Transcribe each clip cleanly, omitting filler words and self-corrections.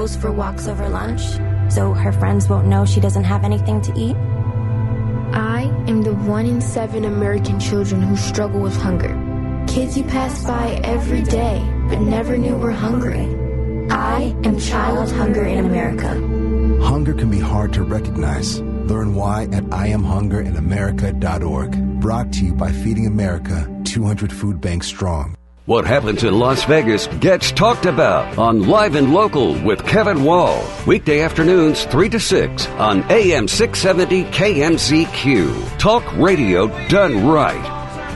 goes for walks over lunch, so her friends won't know she doesn't have anything to eat. I am the 1 in 7 American children who struggle with hunger. Kids you pass by every day, but never knew were hungry. I am Child Hunger in America. Hunger can be hard to recognize. Learn why at IamHungerInAmerica.org. Brought to you by Feeding America, 200 Food Banks Strong. What happens in Las Vegas gets talked about on Live and Local with Kevin Wall. Weekday afternoons 3 to 6 on AM 670 KMZQ. Talk radio done right.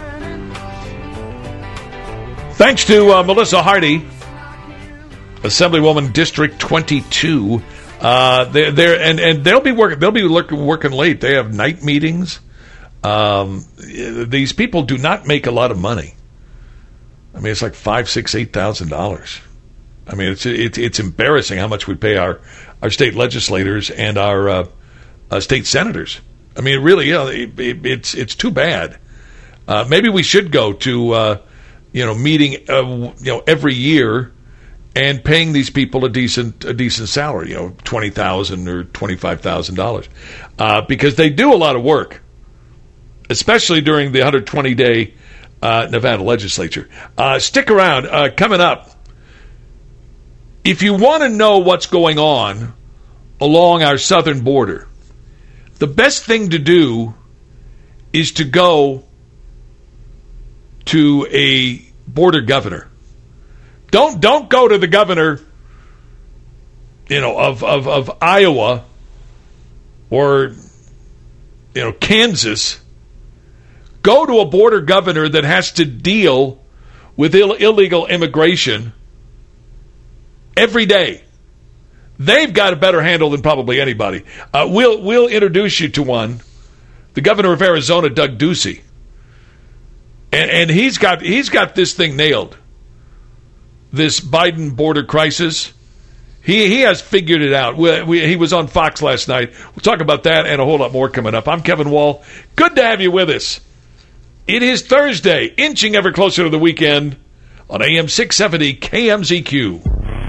Thanks to Melissa Hardy, Assemblywoman District 22. They'll be working late. They have night meetings. These people do not make a lot of money. I mean, it's like $5,000, $6,000, $8,000. I mean, it's embarrassing how much we pay our state legislators and our state senators. I mean, really, it's too bad. Maybe we should go to meeting every year and paying these people a decent salary, $20,000 or $25,000, because they do a lot of work, especially during the 120-day Nevada legislature. Stick around. Coming up, if you want to know what's going on along our southern border, the best thing to do is to go to a border governor. Don't go to the governor, of Iowa or Kansas. Go to a border governor that has to deal with illegal immigration every day. They've got a better handle than probably anybody. We'll introduce you to one, the governor of Arizona, Doug Ducey, and he's got this thing nailed. This Biden border crisis, he has figured it out. He was on Fox last night. We'll talk about that and a whole lot more coming up. I'm Kevin Wall. Good to have you with us. It is Thursday, inching ever closer to the weekend on AM 670 KMZQ.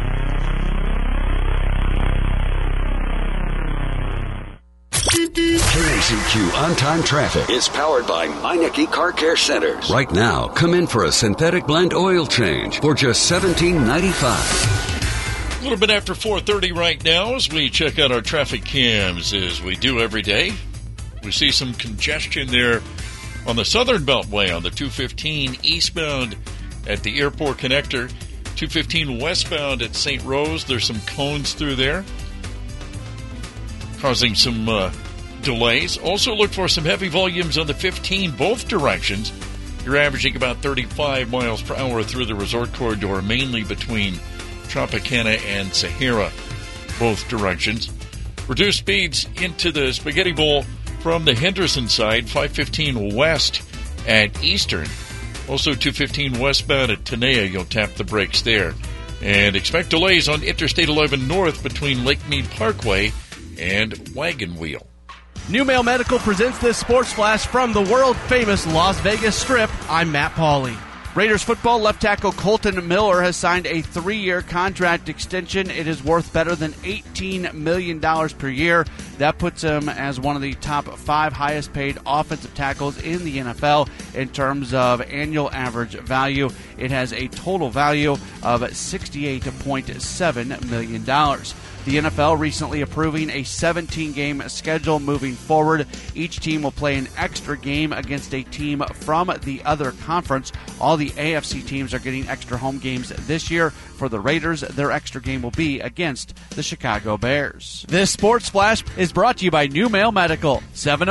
KMZQ On-Time Traffic is powered by Meineke Car Care Centers. Right now, come in for a synthetic blend oil change for just $17.95. A little bit after 4:30 right now as we check out our traffic cams as we do every day. We see some congestion there on the Southern Beltway on the 215 eastbound at the Airport Connector. 215 westbound at St. Rose. There's some cones through there, causing some delays. Also look for some heavy volumes on the 15 both directions. You're averaging about 35 miles per hour through the resort corridor, mainly between Tropicana and Sahara, both directions. Reduced speeds into the Spaghetti Bowl from the Henderson side, 515 west at Eastern. Also 215 westbound at Tenaya, you'll tap the brakes there. And expect delays on Interstate 11 north between Lake Mead Parkway and Wagon Wheel. New Mail Medical presents this sports flash from the world-famous Las Vegas Strip. I'm Matt Pauley. Raiders football left tackle Colton Miller has signed a 3-year contract extension. It is worth better than $18 million per year. That puts him as one of the top 5 highest paid offensive tackles in the NFL in terms of annual average value. It has a total value of $68.7 million. The NFL recently approving a 17-game schedule moving forward. Each team will play an extra game against a team from the other conference. All the AFC teams are getting extra home games this year. For the Raiders, their extra game will be against the Chicago Bears. This Sports Flash is brought to you by New Mail Medical,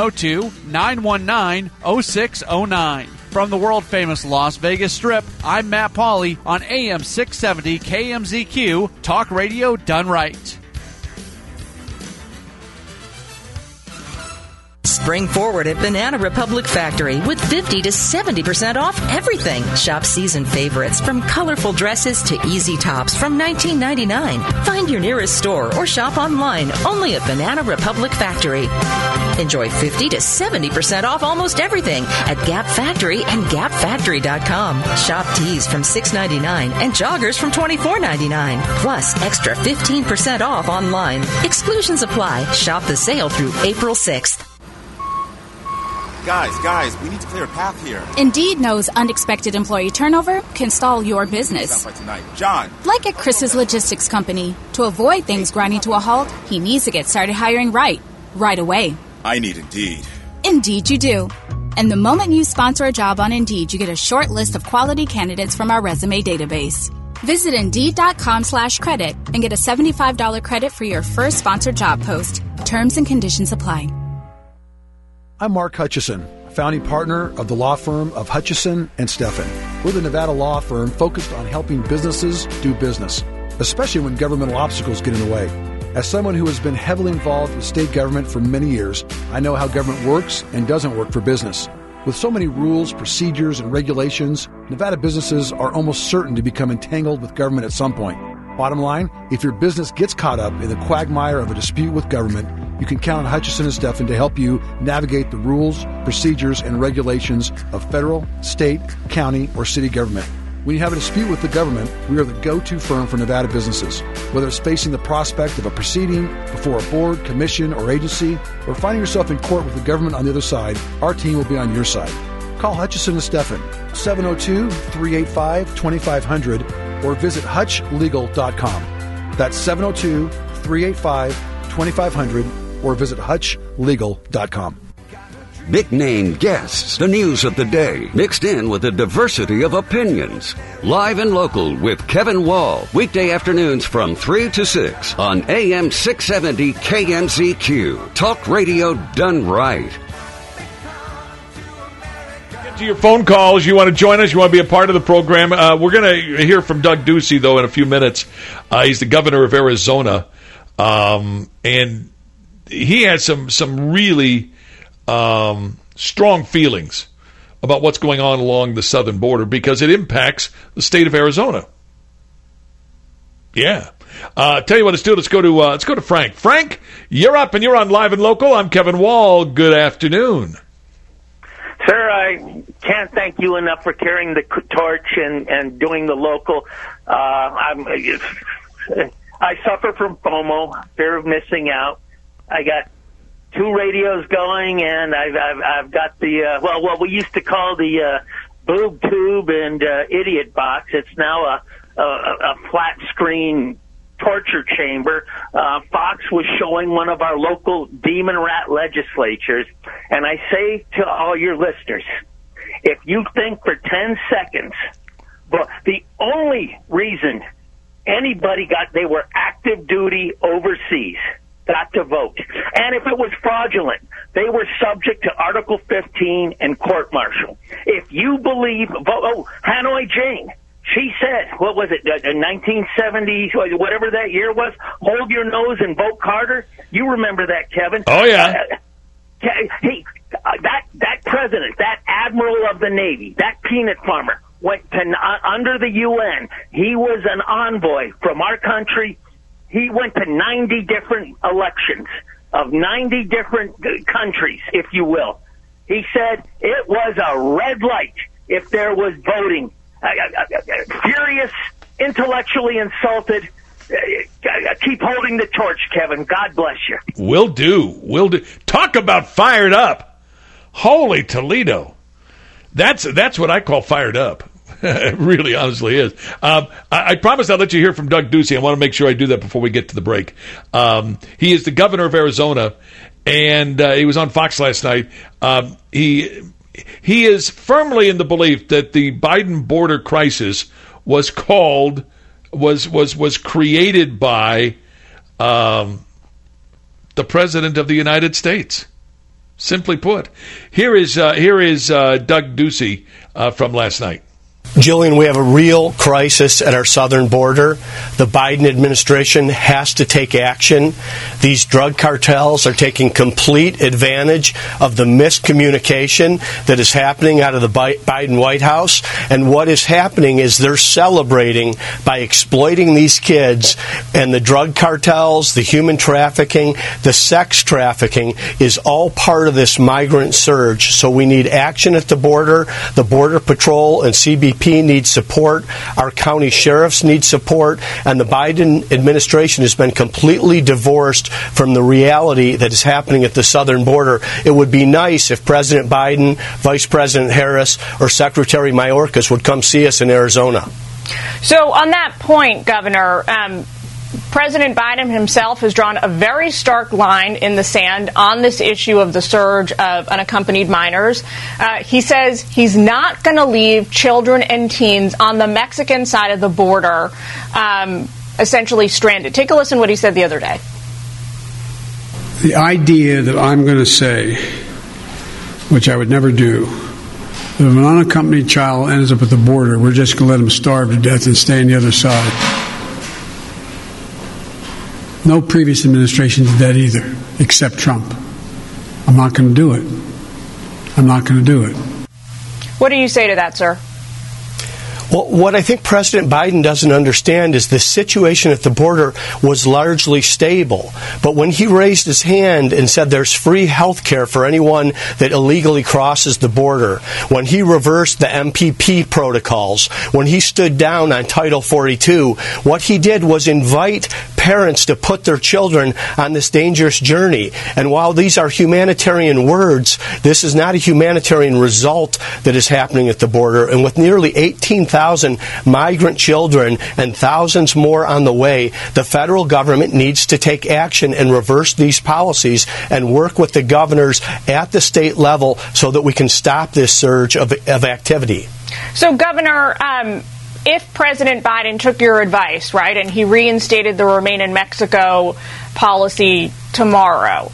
702-919-0609. From the world-famous Las Vegas Strip, I'm Matt Pauley on AM 670 KMZQ, Talk Radio Done Right. spring forward at Banana Republic Factory with 50 to 70% off everything. Shop season favorites from colorful dresses to easy tops from $19.99. Find your nearest store or shop online only at Banana Republic Factory. Enjoy 50 to 70% off almost everything at Gap Factory and GapFactory.com. Shop tees from $6.99 and joggers from $24.99. Plus extra 15% off online. Exclusions apply. Shop the sale through April 6th. Guys, we need to clear a path here. Indeed knows unexpected employee turnover can stall your business. John. Like at Chris's Logistics Company. To avoid things grinding to a halt, he needs to get started hiring right away. I need Indeed. Indeed you do. And the moment you sponsor a job on Indeed, you get a short list of quality candidates from our resume database. Visit Indeed.com/credit and get a $75 credit for your first sponsored job post. Terms and conditions apply. I'm Mark Hutchison, founding partner of the law firm of Hutchison and Steffen. We're the Nevada law firm focused on helping businesses do business, especially when governmental obstacles get in the way. As someone who has been heavily involved with state government for many years, I know how government works and doesn't work for business. With so many rules, procedures, and regulations, Nevada businesses are almost certain to become entangled with government at some point. Bottom line, if your business gets caught up in the quagmire of a dispute with government, you can count on Hutchison and Steffen to help you navigate the rules, procedures, and regulations of federal, state, county, or city government. When you have a dispute with the government, we are the go-to firm for Nevada businesses. Whether it's facing the prospect of a proceeding before a board, commission, or agency, or finding yourself in court with the government on the other side, our team will be on your side. Call Hutchison and Steffen, 702-385-2500, or visit hutchlegal.com. That's 702-385-2500, or visit hutchlegal.com. Big name guests, the news of the day, mixed in with a diversity of opinions. Live and Local with Kevin Wall, weekday afternoons from 3 to 6 on AM 670 KMZQ. Talk radio done right. Get to your phone calls. You want to join us? You want to be a part of the program? We're going to hear from Doug Ducey, though, in a few minutes. He's the governor of Arizona, and he has some really strong feelings about what's going on along the southern border because it impacts the state of Arizona. Yeah. Tell you what, let's do. Let's go to Frank. Frank, you're up and you're on Live and Local. I'm Kevin Wall. Good afternoon. Sir, I can't thank you enough for carrying the torch and doing the local. I suffer from FOMO, fear of missing out. I got 2 radios going, and I've got the what we used to call the boob tube and idiot box. It's now a flat screen torture chamber. Fox was showing one of our local demon rat legislatures, and I say to all your listeners, if you think for 10 seconds, but the only reason anybody they were active duty overseas, got to vote. And if it was fraudulent, they were subject to Article 15 and court-martial. If you believe, Hanoi Jane, she said, what was it, 1970, whatever that year was, hold your nose and vote Carter. You remember that, Kevin. Oh, yeah. That president, that admiral of the Navy, that peanut farmer, went to under the UN. He was an envoy from our country. He went to 90 different elections of 90 different countries, if you will. He said it was a red light if there was voting. Furious, intellectually insulted. Keep holding the torch, Kevin. God bless you. Will do. Talk about fired up. Holy Toledo. That's what I call fired up. It really honestly is. I promised I'll let you hear from Doug Ducey. I want to make sure I do that before we get to the break. He is the governor of Arizona, and he was on Fox last night. He is firmly in the belief that the Biden border crisis was created by the President of the United States. Simply put, here is Doug Ducey from last night. Jillian, we have a real crisis at our southern border. The Biden administration has to take action. These drug cartels are taking complete advantage of the miscommunication that is happening out of the Biden White House. And what is happening is they're celebrating by exploiting these kids, and the drug cartels, the human trafficking, the sex trafficking is all part of this migrant surge. So we need action at the border. The Border Patrol and CBP need support. Our county sheriffs need support. And the Biden administration has been completely divorced from the reality that is happening at the southern border. It would be nice if President Biden, Vice President Harris, or Secretary Mayorkas would come see us in Arizona. So on that point, Governor, President Biden himself has drawn a very stark line in the sand on this issue of the surge of unaccompanied minors. He says he's not going to leave children and teens on the Mexican side of the border essentially stranded. Take a listen to what he said the other day. The idea that I'm going to say, which I would never do, that if an unaccompanied child ends up at the border, we're just going to let them starve to death and stay on the other side. No previous administration did that either, except Trump. I'm not going to do it. I'm not going to do it. What do you say to that, sir? Well, what I think President Biden doesn't understand is the situation at the border was largely stable. But when he raised his hand and said there's free health care for anyone that illegally crosses the border, when he reversed the MPP protocols, when he stood down on Title 42, what he did was invite parents to put their children on this dangerous journey. And while these are humanitarian words, this is not a humanitarian result that is happening at the border. And with nearly 18,000 migrant children and thousands more on the way, the federal government needs to take action and reverse these policies and work with the governors at the state level so that we can stop this surge of activity. So, Governor, if President Biden took your advice, right, and he reinstated the Remain in Mexico policy tomorrow,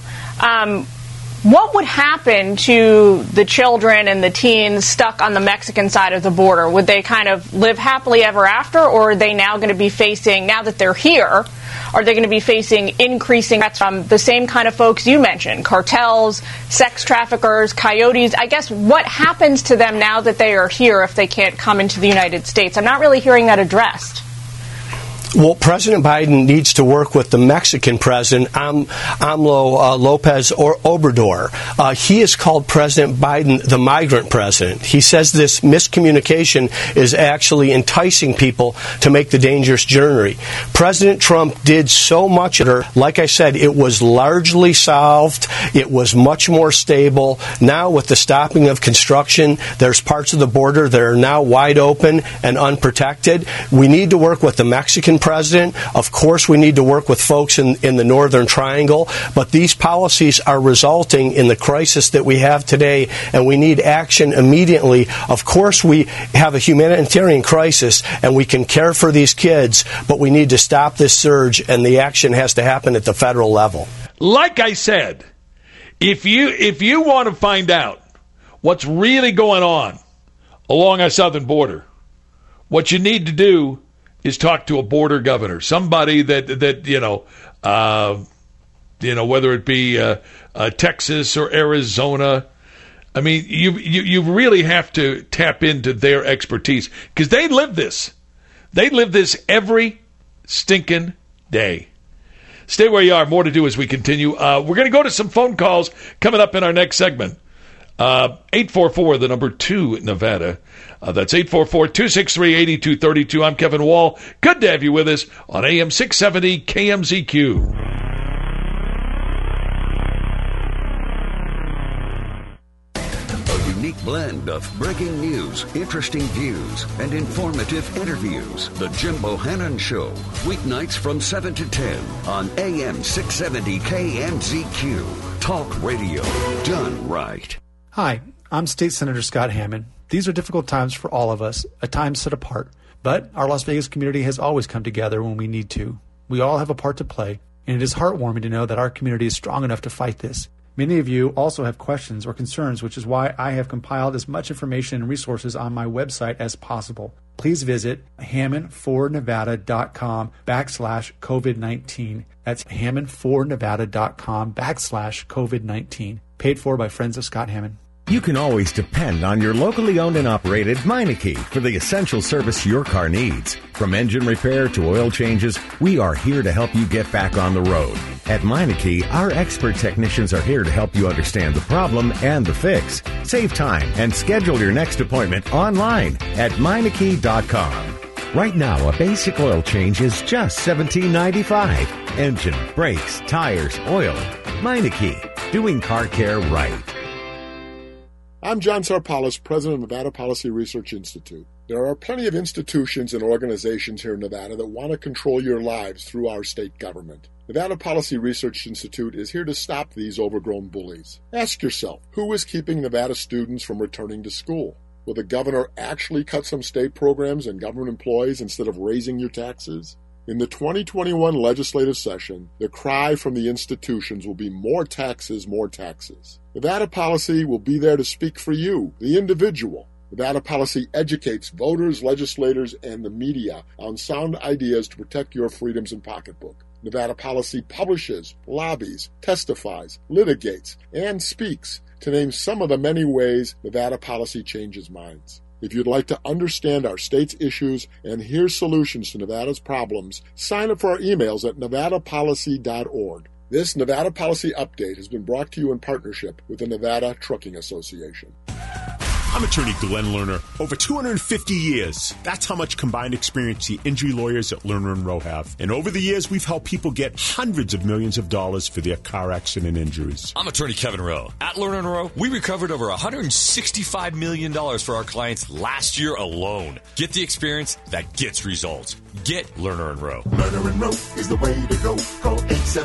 what would happen to the children and the teens stuck on the Mexican side of the border? Would they kind of live happily ever after, or are they now going to be facing, now that they're here, are they going to be facing increasing threats from the same kind of folks you mentioned, cartels, sex traffickers, coyotes? I guess what happens to them now that they are here if they can't come into the United States? I'm not really hearing that addressed. Well, President Biden needs to work with the Mexican president, AMLO Lopez Obrador. He has called President Biden the migrant president. He says this miscommunication is actually enticing people to make the dangerous journey. President Trump did so much. Like I said, it was largely solved. It was much more stable. Now, with the stopping of construction, there's parts of the border that are now wide open and unprotected. We need to work with the Mexican president. Of course, we need to work with folks in the Northern Triangle, but these policies are resulting in the crisis that we have today, and we need action immediately. Of course, we have a humanitarian crisis, and we can care for these kids, but we need to stop this surge, and the action has to happen at the federal level. Like I said, if you want to find out what's really going on along our southern border, what you need to do is talk to a border governor, somebody that whether it be Texas or Arizona. I mean, you really have to tap into their expertise because they live this. They live this every stinking day. Stay where you are. More to do as we continue. We're going to go to some phone calls coming up in our next segment. 844, the number 2, Nevada. That's 844-263-8232. I'm Kevin Wall. Good to have you with us on AM 670 KMZQ. A unique blend of breaking news, interesting views, and informative interviews. The Jim Bohannon Show. Weeknights from 7 to 10 on AM 670 KMZQ. Talk radio done right. Hi, I'm State Senator Scott Hammond. These are difficult times for all of us, a time set apart. But our Las Vegas community has always come together when we need to. We all have a part to play, and it is heartwarming to know that our community is strong enough to fight this. Many of you also have questions or concerns, which is why I have compiled as much information and resources on my website as possible. Please visit HammondForNevada.com/COVID-19. That's HammondForNevada.com/COVID-19. Paid for by Friends of Scott Hammond. You can always depend on your locally owned and operated Meineke for the essential service your car needs. From engine repair to oil changes, we are here to help you get back on the road. At Meineke, our expert technicians are here to help you understand the problem and the fix. Save time and schedule your next appointment online at Meineke.com. Right now, a basic oil change is just $17.95. Engine, brakes, tires, oil. Meineke, doing car care right. I'm John Sarpalis, president of Nevada Policy Research Institute. There are plenty of institutions and organizations here in Nevada that want to control your lives through our state government. Nevada Policy Research Institute is here to stop these overgrown bullies. Ask yourself, who is keeping Nevada students from returning to school? Will the governor actually cut some state programs and government employees instead of raising your taxes? In the 2021 legislative session, the cry from the institutions will be more taxes, more taxes. Nevada Policy will be there to speak for you, the individual. Nevada Policy educates voters, legislators, and the media on sound ideas to protect your freedoms and pocketbook. Nevada Policy publishes, lobbies, testifies, litigates, and speaks, to name some of the many ways Nevada Policy changes minds. If you'd like to understand our state's issues and hear solutions to Nevada's problems, sign up for our emails at nevadapolicy.org. This Nevada Policy Update has been brought to you in partnership with the Nevada Trucking Association. I'm attorney Glenn Lerner. Over 250 years. That's how much combined experience the injury lawyers at Lerner & Rowe have. And over the years, we've helped people get hundreds of millions of dollars for their car accident injuries. I'm attorney Kevin Rowe. At Lerner & Rowe, we recovered over $165 million for our clients last year alone. Get the experience that gets results. Get Lerner & Rowe. Lerner & Rowe is the way to go. Call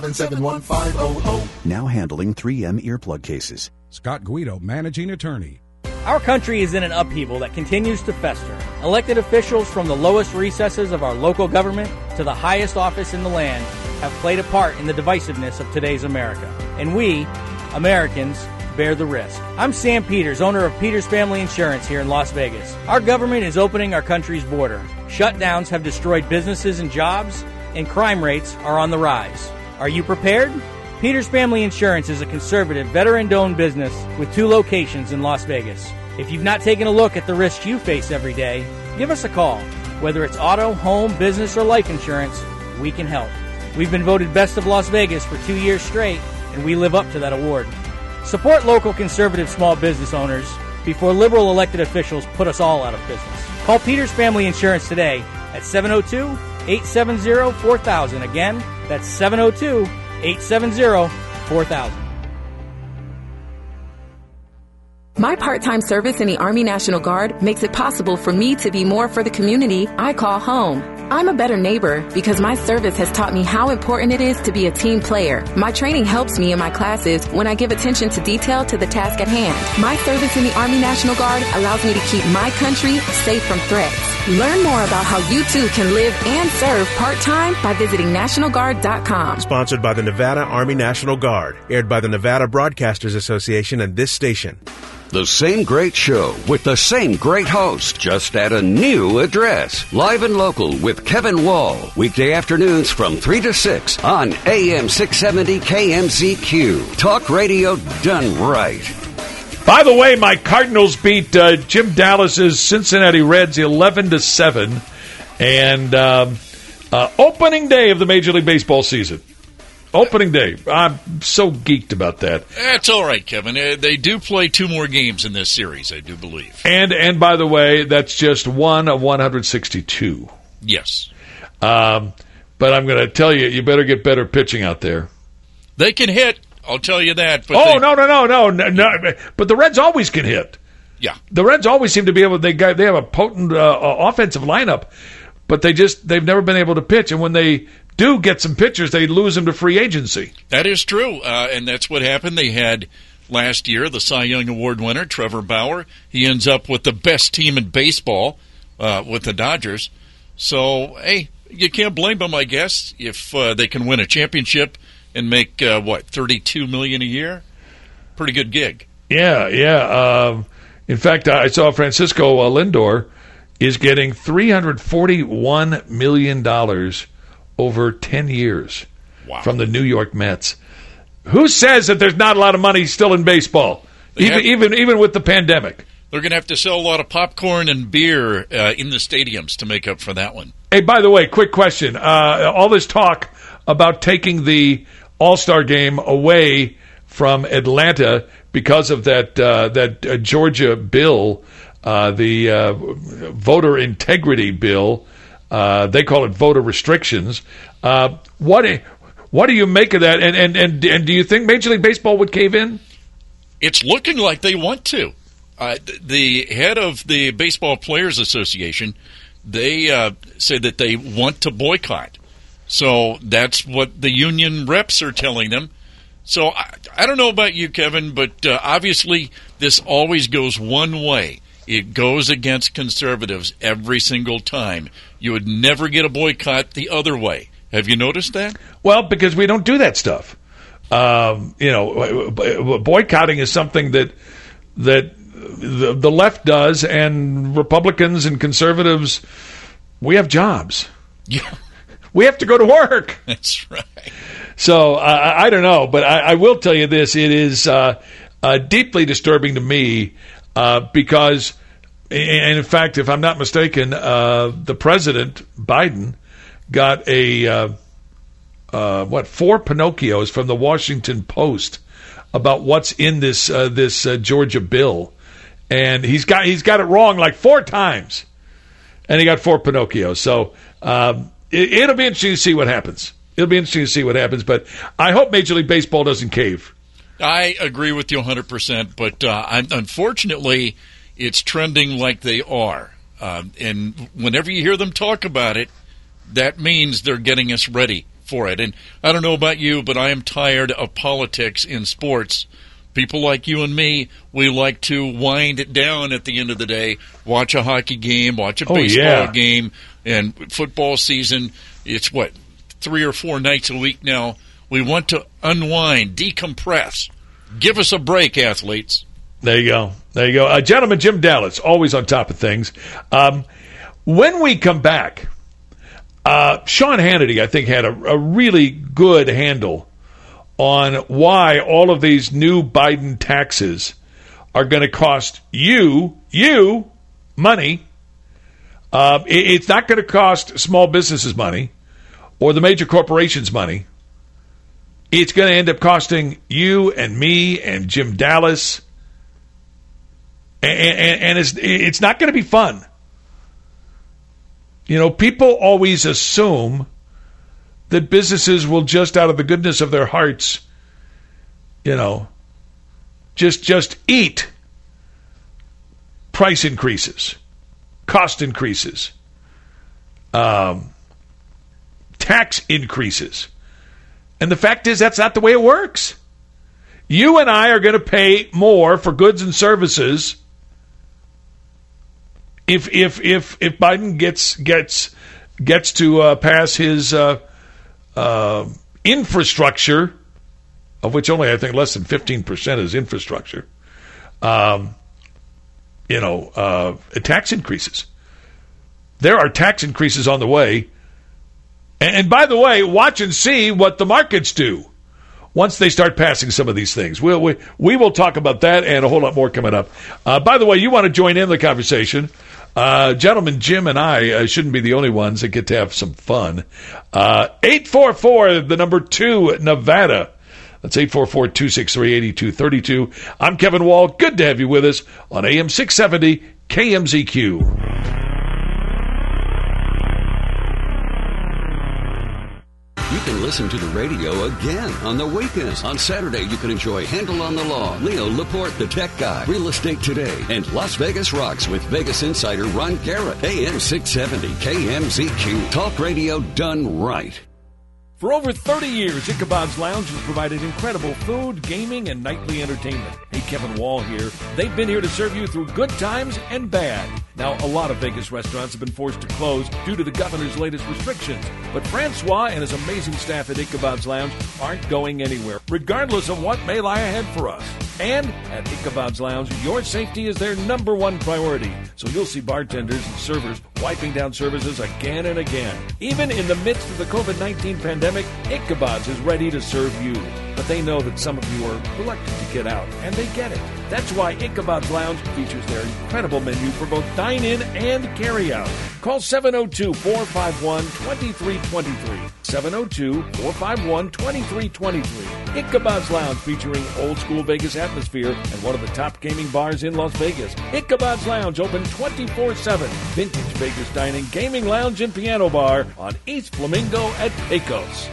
877-1500. Now handling 3M earplug cases. Scott Guido, managing attorney. Our country is in an upheaval that continues to fester. Elected officials from the lowest recesses of our local government to the highest office in the land have played a part in the divisiveness of today's America. And we, Americans, bear the risk. I'm Sam Peters, owner of Peters Family Insurance here in Las Vegas. Our government is opening our country's border. Shutdowns have destroyed businesses and jobs, and crime rates are on the rise. Are you prepared? Peters Family Insurance is a conservative, veteran-owned business with 2 locations in Las Vegas. If you've not taken a look at the risks you face every day, give us a call. Whether it's auto, home, business, or life insurance, we can help. We've been voted Best of Las Vegas for 2 years straight, and we live up to that award. Support local conservative small business owners before liberal elected officials put us all out of business. Call Peters Family Insurance today at 702-870-4000. Again, that's 702-870-4000. My part-time service in the Army National Guard makes it possible for me to be more for the community I call home. I'm a better neighbor because my service has taught me how important it is to be a team player. My training helps me in my classes when I give attention to detail to the task at hand. My service in the Army National Guard allows me to keep my country safe from threats. Learn more about how you too can live and serve part-time by visiting NationalGuard.com. Sponsored by the Nevada Army National Guard. Aired by the Nevada Broadcasters Association and this station. The same great show with the same great host, just at a new address. Live and Local with Kevin Wall. Weekday afternoons from 3 to 6 on AM 670 KMZQ. Talk radio done right. By the way, my Cardinals beat Jim Dallas's Cincinnati Reds 11-7, and opening day of the Major League Baseball season. Opening day. I'm so geeked about that. That's all right, Kevin. They do play 2 more games in this series, I do believe. And by the way, that's just 1 of 162. Yes. But I'm going to tell you, you better get better pitching out there. They can hit. I'll tell you that. But No. But the Reds always can hit. Yeah. The Reds always seem to be able. They have a potent offensive lineup, but they've never been able to pitch. And when they do get some pitchers, they lose them to free agency. That is true, and that's what happened. They had last year the Cy Young Award winner Trevor Bauer. He ends up with the best team in baseball with the Dodgers. So hey, you can't blame them, I guess, if they can win a championship and make $32 million a year. pretty good gig. Yeah. In fact, I saw Francisco Lindor is getting $341 million over 10 years from the New York Mets. Who says that there's not a lot of money still in baseball, even with the pandemic? They're going to have to sell a lot of popcorn and beer in the stadiums to make up for that one. Hey, by the way, quick question. All this talk about taking the All-Star game away from Atlanta because of that Georgia bill, the voter integrity bill, they call it voter restrictions. What do you make of that? And do you think Major League Baseball would cave in? It's looking like they want to. The head of the Baseball Players Association, they say that they want to boycott. So that's what the union reps are telling them. So I don't know about you, Kevin, but obviously this always goes one way. It goes against conservatives every single time. You would never get a boycott the other way. Have you noticed that? Well, because we don't do that stuff. Boycotting is something that the left does, and Republicans and conservatives, we have jobs. Yeah. We have to go to work. That's right. So I don't know, but I will tell you this. It is deeply disturbing to me because, and in fact, if I'm not mistaken, the President, Biden, got a 4 Pinocchios from the Washington Post about what's in this Georgia bill, and he's got it wrong like 4 times, and he got 4 Pinocchios. So it'll be interesting to see what happens. But I hope Major League Baseball doesn't cave. I agree with you 100%, but unfortunately, it's trending like they are, and whenever you hear them talk about it, that means they're getting us ready for it. And I don't know about you, but I am tired of politics in sports. People like you and me, we like to wind it down at the end of the day, watch a hockey game, watch a baseball game, and football season, it's 3 or 4 nights a week now. We want to unwind, decompress. Give us a break, athletes. There you go. Gentleman, Jim Dallas, always on top of things. When we come back, Sean Hannity, I think, had a really good handle on why all of these new Biden taxes are going to cost you money. It's not going to cost small businesses money or the major corporations money. It's going to end up costing you and me and Jim Dallas. And it's not going to be fun. You know, people always assume that businesses will just out of the goodness of their hearts, just eat price increases, cost increases, tax increases. And the fact is that's not the way it works. You and I are going to pay more for goods and services if Biden gets to pass his infrastructure, of which only I think less than 15% is infrastructure, tax increases. There are tax increases on the way. And by the way, watch and see what the markets do once they start passing some of these things. We will talk about that and a whole lot more coming up. By the way, you want to join in the conversation. Gentlemen, Jim and I shouldn't be the only ones that get to have some fun. 844, the number 2, Nevada. That's 844-263-8232. I'm Kevin Wall. Good to have you with us on AM 670 KMZQ. You can listen to the radio again on the weekends. On Saturday, you can enjoy Handle on the Law, Leo Laporte, the Tech Guy, Real Estate Today, and Las Vegas Rocks with Vegas insider Ron Garrett. AM 670 KMZQ. Talk radio done right. For over 30 years, Ichabod's Lounge has provided incredible food, gaming, and nightly entertainment. Hey, Kevin Wall here. They've been here to serve you through good times and bad. Now, a lot of Vegas restaurants have been forced to close due to the governor's latest restrictions. But Francois and his amazing staff at Ichabod's Lounge aren't going anywhere, regardless of what may lie ahead for us. And at Ichabod's Lounge, your safety is their number one priority. So you'll see bartenders and servers wiping down services again and again. Even in the midst of the COVID-19 pandemic, Ichabod's is ready to serve you. But they know that some of you are reluctant to get out, and they get it. That's why Ichabod's Lounge features their incredible menu for both dine-in and carry-out. Call 702-451-2323. 702-451-2323. Ichabod's Lounge, featuring old-school Vegas atmosphere and one of the top gaming bars in Las Vegas. Ichabod's Lounge, open 24/7. Vintage Vegas dining, gaming lounge, and piano bar on East Flamingo at Pecos.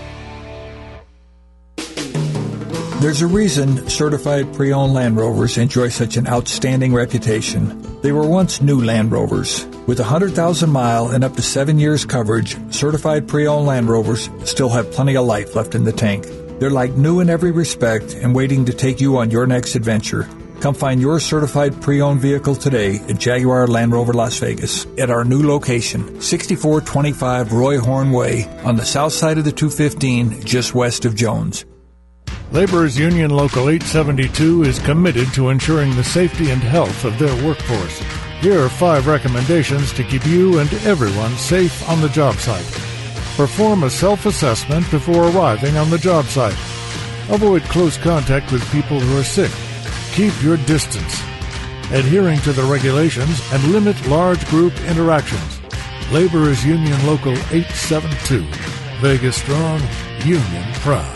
There's a reason certified pre-owned Land Rovers enjoy such an outstanding reputation. They were once new Land Rovers. With 100,000-mile and up to 7 years coverage, certified pre-owned Land Rovers still have plenty of life left in the tank. They're like new in every respect and waiting to take you on your next adventure. Come find your certified pre-owned vehicle today at Jaguar Land Rover Las Vegas at our new location, 6425 Roy Horn Way on the south side of the 215, just west of Jones. Laborers Union Local 872 is committed to ensuring the safety and health of their workforce. Here are 5 recommendations to keep you and everyone safe on the job site. Perform a self-assessment before arriving on the job site. Avoid close contact with people who are sick. Keep your distance. Adhering to the regulations and limit large group interactions. Laborers Union Local 872. Vegas strong, union proud.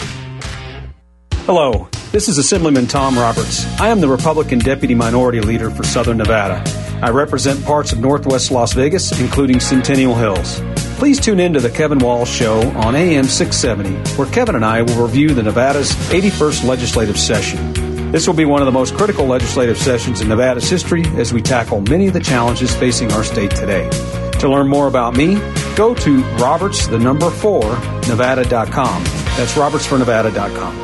Hello, this is Assemblyman Tom Roberts. I am the Republican Deputy Minority Leader for Southern Nevada. I represent parts of Northwest Las Vegas, including Centennial Hills. Please tune in to the Kevin Walls Show on AM 670, where Kevin and I will review the Nevada's 81st legislative session. This will be one of the most critical legislative sessions in Nevada's history as we tackle many of the challenges facing our state today. To learn more about me, go to roberts4nevada.com. That's robertsfornevada.com.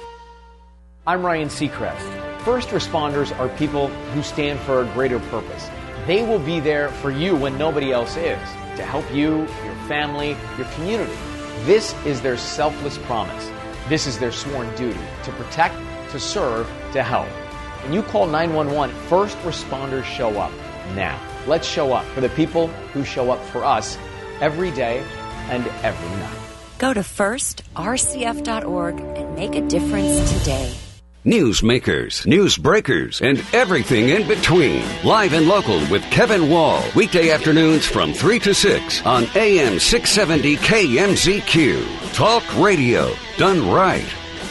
I'm Ryan Seacrest. First responders are people who stand for a greater purpose. They will be there for you when nobody else is, to help you, your family, your community. This is their selfless promise. This is their sworn duty to protect, to serve, to help. When you call 911, first responders show up now. Let's show up for the people who show up for us every day and every night. Go to firstrcf.org and make a difference today. Newsmakers, news breakers, and everything in between. Live and local with Kevin Wall. Weekday afternoons from 3 to 6 on AM 670 KMZQ. Talk radio done right.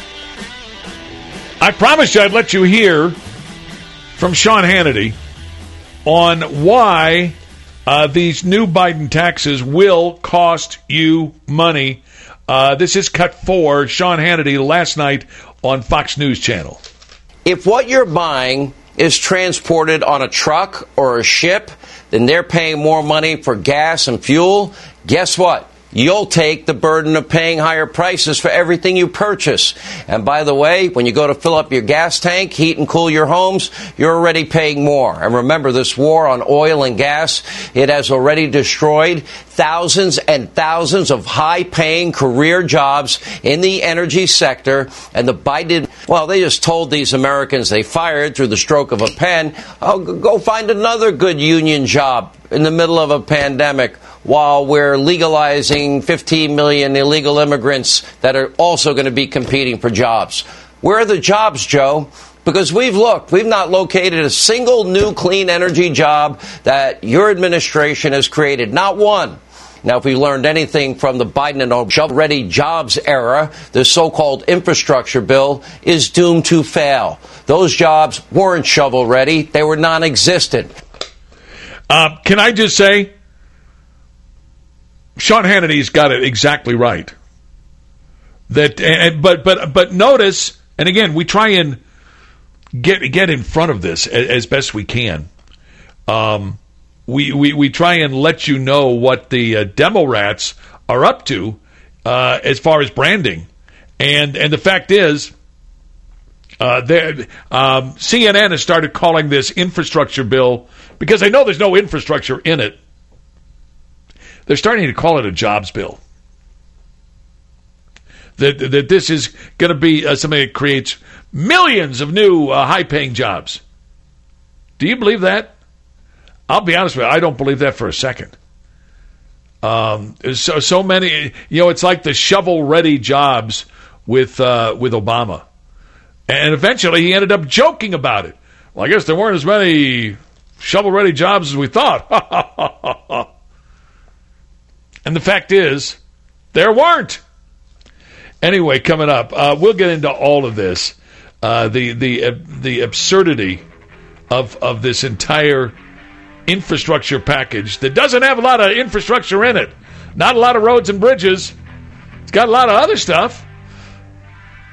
I promised you I'd let you hear from Sean Hannity on why these new Biden taxes will cost you money. This is Cut 4, Sean Hannity last night on Fox News Channel. If what you're buying is transported on a truck or a ship, then they're paying more money for gas and fuel. Guess what? You'll take the burden of paying higher prices for everything you purchase. And by the way, when you go to fill up your gas tank, heat and cool your homes, you're already paying more. And remember, this war on oil and gas, it has already destroyed thousands and thousands of high-paying career jobs in the energy sector. And the Biden, well, they just told these Americans they fired through the stroke of a pen, oh, go find another good union job in the middle of a pandemic, while we're legalizing 15 million illegal immigrants that are also going to be competing for jobs. Where are the jobs, Joe? Because we've looked. We've not located a single new clean energy job that your administration has created. Not one. Now, if we learned anything from the Biden and shovel-ready jobs era, the so-called infrastructure bill is doomed to fail. Those jobs weren't shovel-ready. They were non-existent. Can I just say, Sean Hannity's got it exactly right. But notice, and again, we try and get in front of this as best we can. We try and let you know what the demo rats are up to as far as branding, and the fact is, CNN has started calling this infrastructure bill because they know there's no infrastructure in it. They're starting to call it a jobs bill. that this is going to be something that creates millions of new high-paying jobs. Do you believe that? I'll be honest with you, I don't believe that for a second. So many, it's like the shovel-ready jobs with Obama. And eventually he ended up joking about it. Well, I guess there weren't as many shovel-ready jobs as we thought. And the fact is, there weren't. Anyway, coming up, we'll get into all of this. The absurdity of this entire infrastructure package that doesn't have a lot of infrastructure in it. Not a lot of roads and bridges. It's got a lot of other stuff.